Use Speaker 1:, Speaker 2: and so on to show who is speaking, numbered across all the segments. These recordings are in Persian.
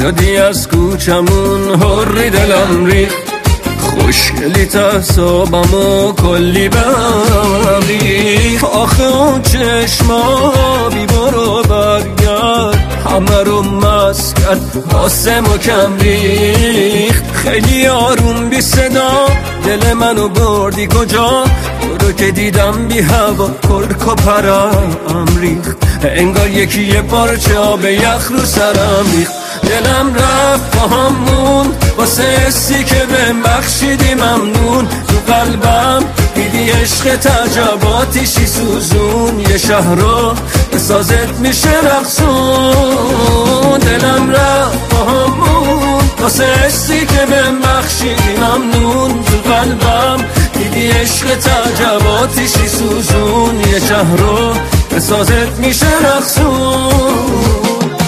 Speaker 1: شدی از کوچمون حری دلم ریخت، خوشگلی تصابمو کلی بهم ریخت. آخه اون چشما بی برو برگرد همه رو مست کرد، آسمو کم ریخت. خیلی آروم بی صدا دل منو بردی کجا، تو رو که دیدم بی هوا کرک و پرم ریخت. انگار یکی یه پارچه آب یخ رو سرم ریخت. دلم رفت با همون واسه حسی که بهم بخشیدی ممنون. تو قلبم دیدی عشق تعجباتیشی سوزون، یه شهر رو به سازت میشه رقصون. دلم رفت با همون واسه حسی که بهم بخشیدی ممنون. تو قلبم دیدی عشق تعجباتیشی سوزون، یه شهر رو به سازت میشه رقصون.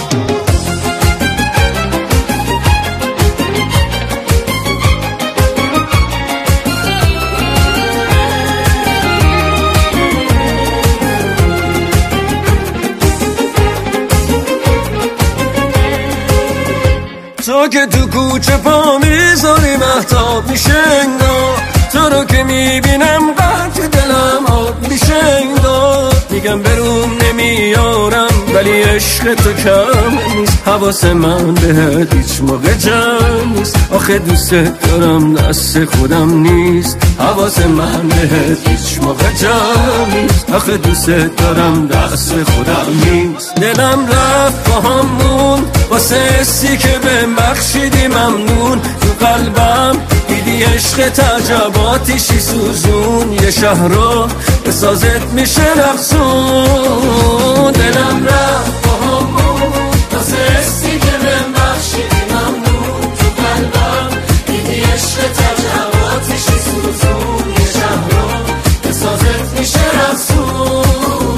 Speaker 1: تو که تو کوچه پا میذاری مهتاب میشه انگار، تو رو که میبینم قطع دلم آب میشه انگار. میگم بروم نمیارم ولی عشق تو کم نیست، حواس من بهت هیچ موقع جمع نیست. آخه دوست دارم دست خودم نیست، حواس من بهت هیچ موقع جمع نیست. آخه دوست دارم دست خودم نیست. دلم رفت با همون واسه حسی که بهم بخشیدی ممنون. تو قلبم دیدی عشق تعجباتیشی سوزون، یه شهر رو به سازت میشه رقصون. دلم رفت با همون واسه حسی که بهم بخشیدی ممنون. تو قلبم دیدی عشق تعجباتیشی سوزون، یه شهر رو به سازت میشه رقصون.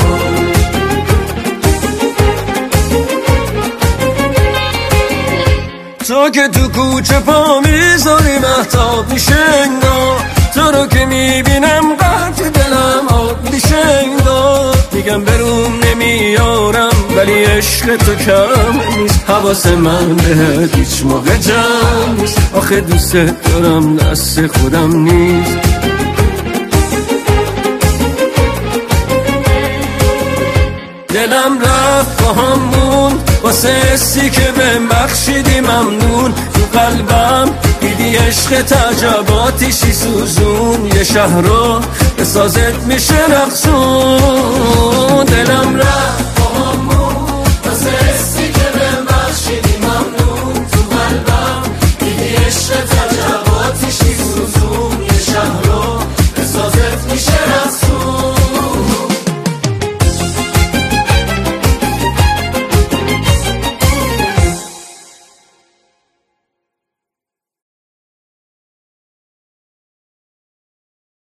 Speaker 1: تو که تو کوچه پا میذاری مهتاب میشه انگار، تو رو که میبینم قطع دلم آب میشه انگار. میگم بروم نمیارم ولی عشق تو کم نیست، حواس من بهت هیچ موقع جمع نیست. آخه دوست دارم دست خودم نیست. دلم رفت با همون واسه حسی که بهم بخشیدی ممنون. تو قلبم دیدی عشق تعجباتیشی سوزون، یه شهر رو به سازت میشه رقصون. دلم رفت